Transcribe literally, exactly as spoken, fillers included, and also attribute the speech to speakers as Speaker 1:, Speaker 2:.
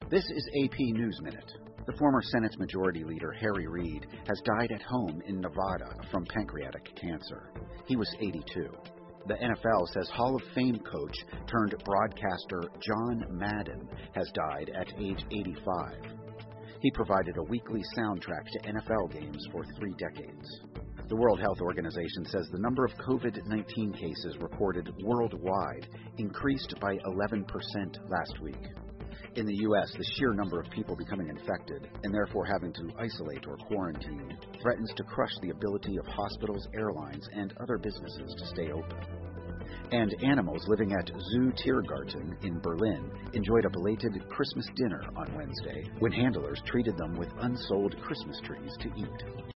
Speaker 1: This is A P News Minute. The former Senate Majority Leader Harry Reid has died at home in Nevada from pancreatic cancer. He was eighty-two. The N F L says Hall of Fame coach turned broadcaster John Madden has died at age eighty-five. He provided a weekly soundtrack to N F L games for three decades. The World Health Organization says the number of COVID nineteen cases reported worldwide increased by eleven percent last week. In the U S, the sheer number of people becoming infected and therefore having to isolate or quarantine threatens to crush the ability of hospitals, airlines, and other businesses to stay open. And animals living at Zoo Tiergarten in Berlin enjoyed a belated Christmas dinner on Wednesday when handlers treated them with unsold Christmas trees to eat.